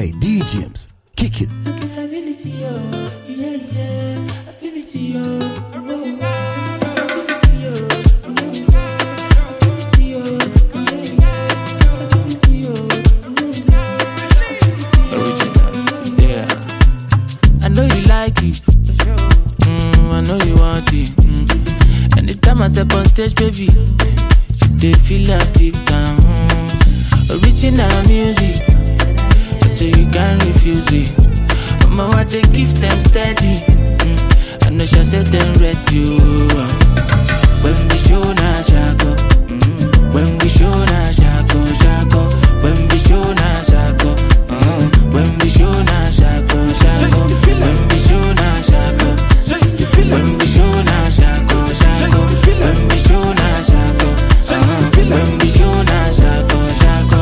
Hey, DJs, kick it. I know you like it. I know you want it. Anytime I step on stage, baby, they feel up deep down. Original music, so you can't refuse it. Mama, what they give them steady. I know she said them ready. When we show na shako, when we show na shako, shako. When we show na shako, when we show na shako, shako. When we show na shako, when we show na shako, shako. When we show na shako, when we show na shako, shako.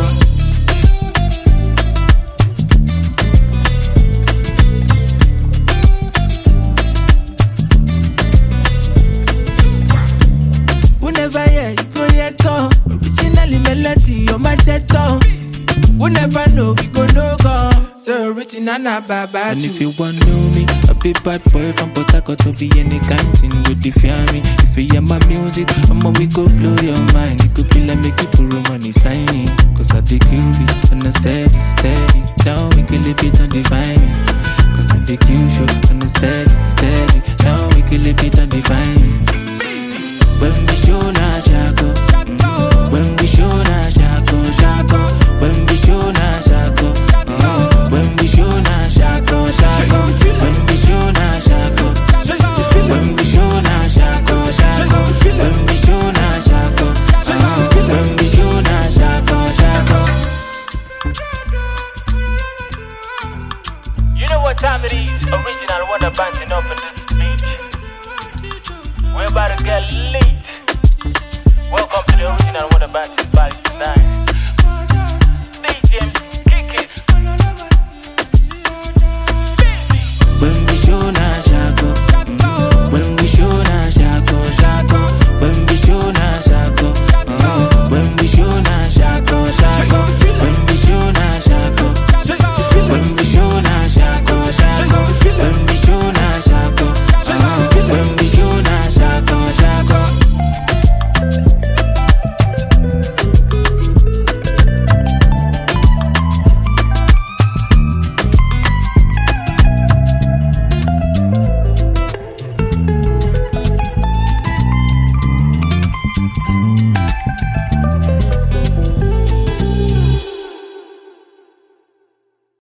Whenever you go here come, originally melody on my jetto. We never know we go no go. So original na baba. And if you want know me, a big bad boy from Port Harcourt to be any canteen with the family. If you hear my music, we go blow your mind. It could be like make people money signing. Cause I take you this on a steady, steady. Now we can live it on the vine. Cause I take you show on a steady, steady. Now we can live it on the vine. When we show na shako, when we show na shako, shako. When we show na shako, when we show na shako, shako. When we show na shako, when we show na shako, shako. When we show na shako, when we show na shako, shako. You know what time it is? Original Wonder Banting up in this beach. We're about to get late. Welcome to the Original Wonder Banting Party tonight.